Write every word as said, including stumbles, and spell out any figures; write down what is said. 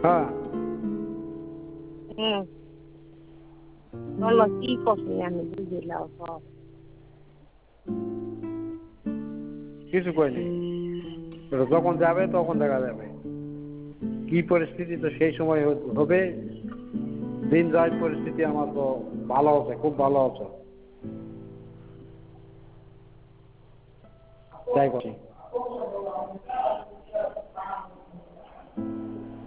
হ্যাঁ হুম বলো কি করছি আমি বুঝিলাম সব কিছু কইনি, যখন যাবে তখন দেখা যাবে কি পরিস্থিতি, তো সেই সময় হবে। দিন যায়, পরিস্থিতি আমার তো ভালো আছে, খুব ভালো আছে, তাই করি।